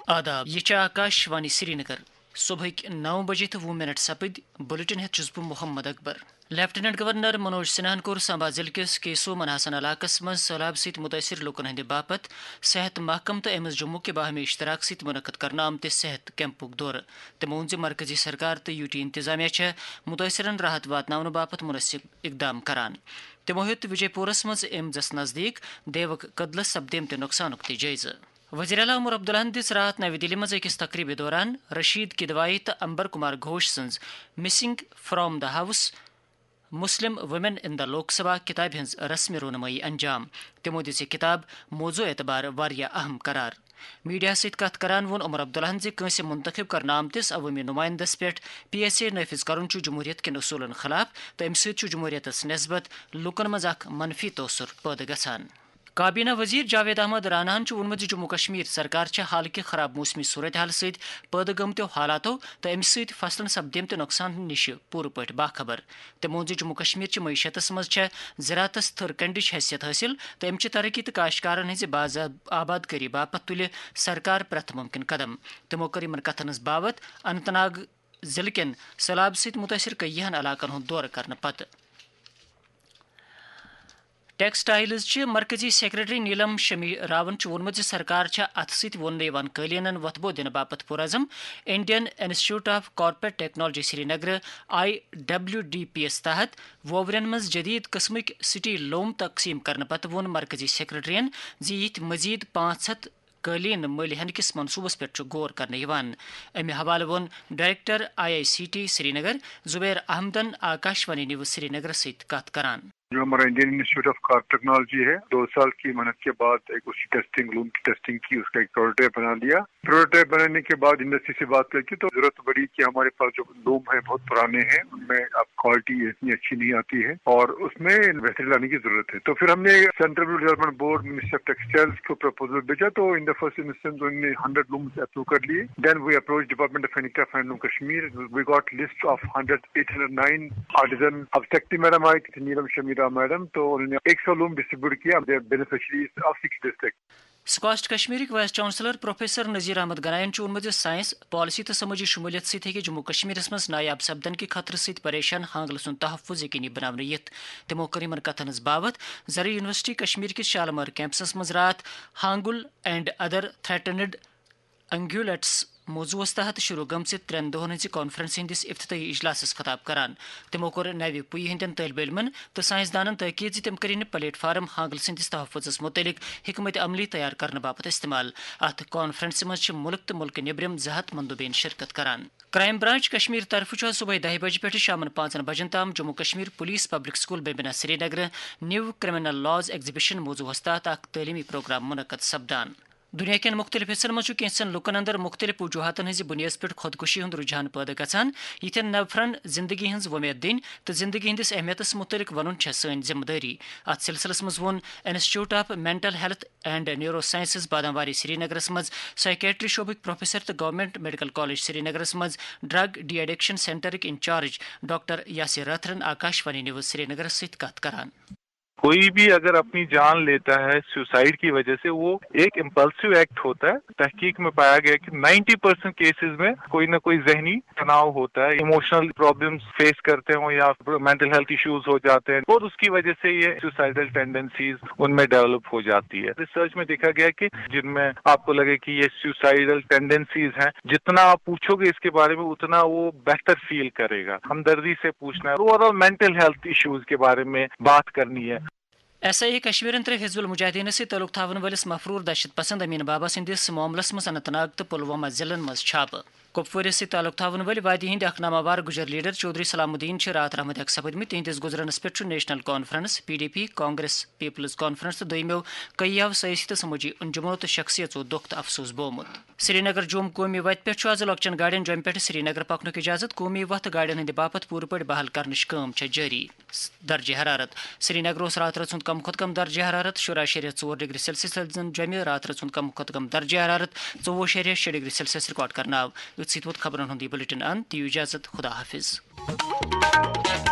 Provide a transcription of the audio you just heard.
آداب یہ آکاش وانی سری نگر صبح 9 بجے تو 20 منٹ سپد بلٹن ہیت چھس بہ محمد اکبر۔ لیفٹیننٹ گورنر منوج سنہن کور سامبا ضلع کس کیسو منحسن علاقہ مز سہلاب ست متاثر لوکن ہند باپت صحت محکم تو ایمز جموں کے باہمی اشتراک ست منعقد کرنا آمت صحت کیمپک دور۔ تمو وون مرکزی سرکار تو یو ٹی انتظامیہ متاثرن راحت واتن باپت مناسب اقدام کران۔ تمو ہیت وجے پورس مز ایمزس نزدیک دیوک قدلس سپدیمت نقصانک تہ جائزہ۔ وزیر اعلیٰ عمر عبداللہ دس رات نئی دہلی مز اکس تقریبہ دوران رشید کدوائی تو امبر کمار گھوش سنز missing from the house Muslim women in the Lok Sabha کتاب ہنز رسمی رونمائی انجام۔ تمو دس یہ کتاب موضوع اعتبار واریاہ اہم قرار۔ میڈیا ست کت کران وون عمر عبداللہ زِ کٲنٛسہِ منتخب کرنہٕ آمتس عوٲمی نمائندس پٮ۪ٹھ PSA نافذ کرُن چھُ جمہوریت کٮ۪ن اصوٗلن خلاف تہٕ امہِ سۭتۍ چھُ جمہوریتس نسبت لوٗکن منٛز اکھ منفی تٲثر پٲدٕ گژھان۔ کابینہ وزیر جاوید احمد راناہن ووٚنمُت زِ جموں کشمیر سرکار چھےٚ حال کہِ خراب موسمی صورتحال سۭتۍ پٲدٕ گٔمتیو حالاتو تہٕ امہِ سۭتۍ فصلن سپدیمتہِ نۄقصان نِش پوٗرٕ پٲٹھۍ باخبر۔ تٔمۍ ووٚن زِ جموں کشمیر چہِ معیشتس منٛز چھےٚ زراعتس تھٔر کنڈٕچ حیثیت حٲصِل تہٕ امچہِ ترقی تہٕ کاشتکارن ہٕنٛزِ آبادکٲری باپتھ تُلہِ سرکار پرٛٮ۪تھ مُمکِن قدم۔ تِمو کٔر یِمن کتھن ہٕنٛز باوت اننت ناگ ضلعہٕ کٮ۪ن سٔہلاب سۭتۍ مُتٲثر کٔیہن علاقن ہُنٛد دورٕ کرنہٕ پتہٕ۔ ٹیکسٹائلز چہِ مرکزی سیکرٹری نیلم شمی راون ووٚنمُت زِ سرکار چھےٚ اتھٕ سۭتۍ ووننہٕ یِوان قٲلیٖنن وۄتھبو دِنہٕ باپتھ پُرعزم۔ Indian institute of carpet technology Srinagar IWDP یس تحت ووورین منٛز جدید قسمٕکۍ سٹی لوم تقسیم کرنہٕ پتہٕ ووٚن مرکزی سیکرٹریَن زِ یِتھۍ مزید 500 قٲلیٖن مٔلۍ ہینہٕ کِس منصوٗبس پٮ۪ٹھ چھُ غور کرنہٕ یِوان۔ امہِ حوالہٕ ووٚن director IICT Srinagar Zubair احمدن آکاش وانی نیوز سری نگرس سۭتۍ کتھ کران۔ جو ہمارا Indian institute of carpet technology ہے 2 سال کی محنت کے بعد ایک اس کی ٹیسٹنگ لوم کی ٹیسٹنگ کی، اس کا ایک پروٹوٹائپ بنا لیا۔ پروٹوٹائپ بنانے کے بعد انڈسٹری سے بات کر کے تو ضرورت پڑی کہ ہمارے پاس جو لوم ہے بہت پرانے ہیں، ان میں اب کوالٹی اتنی اچھی نہیں آتی ہے اور اس میں بہتری لانے کی ضرورت ہے۔ تو پھر ہم نے central development board ministry of textiles کو پروپوزل بھیجا تو ان دا فرسٹ انسٹنس انہوں نے 100 لومز اپروو کر لیے۔ Then we approach department of handicraft handloom Kashmir, we got list of 809 artisan. اب سیکٹری میڈم آئی تھی نیلم شمیرا میڈم، تو 100 لوم ڈسٹریبیوٹ کیا بینیفیشریز آف 6 ڈسٹرکٹ۔ سکاسٹ کشمیرک vice chancellor professor Nazir Ahmad گنائن ووٚنمُت زِ سائنس پالیسی تو سمٲجی شمولیت سۭتۍ ہیٚکہِ جموں کشمیرس منٛز نایاب سپدن کہِ خطرٕ سۭتۍ پریشان ہانگلہٕ سُنٛد تحفظ یقینی بناونہٕ یِتھ۔ تِمو کٔر یِمن کتھن ہٕنٛز باوت زرعی یونیورسٹی کشمیر کِس شالمار کیمپسس منٛز راتھ hangul and other threatened ungulates موضوعس تحت شروع گٔمژِ 3 دۄہن ہٕنٛزِ کانفرنس ہٕنٛدِس افتتٲحی اجلاسس خطاب کران۔ تِمو کوٚر نوِ پُیہِ ہٕنٛدٮ۪ن طٲلبہِ علمن تہٕ سائنسدانن تٲکیٖد زِ تِم کٔرِنۍ پلیٹ فارم ہانگل سٕنٛدِس تحفظس متعلق حکمت عملی تیار کرنہٕ باپتھ استعمال۔ اتھ کانفرنسہِ منٛز چھِ مُلک تہٕ مُلکہٕ نیبرِم 200 مندوبین شرکت کران۔ کرائم برانچ کشمیر طرفہٕ چھُ صبح 10 بجہِ پٮ۪ٹھٕ شامن 5 بجن تام Jammu Kashmir police public school Bemina Srinagar new criminal laws exhibition موضوعس تحت اکھ تعلیمی پروگرام منعقد سپدان۔ دنیا کٮ۪ن مختلف حصن منٛز چھُ کینٛژن لُکن اندر مختلف وجوہاتن ہٕنٛزِ بُنیادس پٮ۪ٹھ خودکشی ہُنٛد رجحان پٲدٕ گژھان۔ یِتھٮ۪ن نفرن زندگی ہٕنٛز وۄمید دِنۍ تہٕ زندگی ہٕنٛدِس اہمیتس متعلق ونُن چھےٚ سٲنۍ ذمہٕ دٲری۔ اتھ سلسلس منٛز ووٚن institute of mental health and neurosciences Badamwari سری نگرس منٛز سائکیٹری شعبٕکۍ پروفیسر تہٕ گورنمنٹ میڈیکل کالج سری نگرس منٛز ڈرگ ڈی ایڈکشن سینٹرٕکۍ انچارج ڈاکٹر یاسر راتھرن آکاش وانی نیوز سری نگرس سۭتۍ کتھ کران۔ کوئی بھی اگر اپنی جان لیتا ہے سوسائڈ کی وجہ سے، وہ ایک امپلسو ایکٹ ہوتا ہے۔ تحقیق میں پایا گیا کہ 90% کیسز میں کوئی نہ کوئی ذہنی تناؤ ہوتا ہے، ایموشنل پرابلمس فیس کرتے ہوں یا مینٹل ہیلتھ ایشوز ہو جاتے ہیں، اور اس کی وجہ سے یہ سوسائڈل ٹینڈنسیز ان میں ڈیولپ ہو جاتی ہے۔ ریسرچ میں دیکھا گیا کہ جن میں آپ کو لگے کہ یہ سوسائڈل ٹینڈنسیز ہیں، جتنا آپ پوچھو گے اس کے بارے میں اتنا وہ بہتر فیل کرے گا۔ ہمدردی سے پوچھنا ہے، overall mental health issues کے بارے میں بات کرنی ہے۔ SIA کشمیرن ترٛےٚ حزب المجاہدین سۭتۍ تعلق تھاون وٲلِس مفروٗر دہشت پسند امین بابا سٕنٛدِس معاملس منٛز اننت ناگ تہٕ پلوامہ ضلعن منٛز چھاپہٕ۔ کپوٲرِس سۭتۍ تعلق تھاون وٲلۍ وادی ہٕنٛدۍ اکھ نامآوار گُجر لیڈر چودھری سلام الدین چھِ راتھ رحمت ہیٚک سپٕدمٕتۍ۔ تِہنٛدِس گُزرنس پٮ۪ٹھ چھُ national conference, PDP، Congress peoples conference تہٕ دوٚیمٮ۪و کئیو سیٲسی تہٕ سمٲجی انجمنو تہٕ شخصیژو دُکھ تہٕ افسوس بوومُت۔ سری نگر جوم قومی وتہِ پٮ۪ٹھ چھُ آز لۄکچن گاڑٮ۪ن جومہِ پٮ۪ٹھ سری نگر پکنُک اجازت۔ قومی وتھ گاڑٮ۪ن ہٕنٛدِ باپتھ پوٗرٕ پٲٹھۍ بحال کرنٕچ کٲم چھےٚ جٲری۔ درجہ حرارت سری نگر اوس رات رٲژ ہُنٛد کم کھۄتہٕ کم درجہ حرارت 14.4 ڈگری سیلسیس جومہِ رات رٲژ ہُنٛد کم کھۄتہٕ کم درجہ حرارت 14.6 ڈگری سیلسیس رِکارڈ کرنہٕ آو۔ أتھۍ سۭتۍ ووت خبرن ہُنٛد یہ بُلٹن اند۔ دِیِو اجازت، خدا حافظ۔